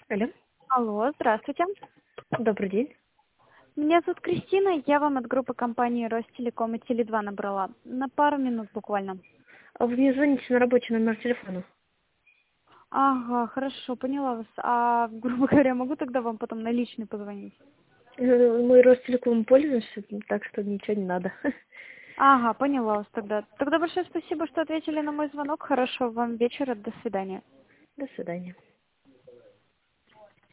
Алло, Алло, здравствуйте. добрый день. Меня зовут Кристина, я вам от группы компании Ростелеком и Теле2 набрала. На пару минут буквально. А вы мне звоните на рабочий номер телефона? Ага, хорошо, поняла вас. А, грубо говоря, могу тогда вам потом на личный позвонить? Мы Ростелеком пользуемся, так что ничего не надо. Ага, поняла вас тогда. Тогда большое спасибо, что ответили на мой звонок. Хорошего вам вечера, до свидания. До свидания.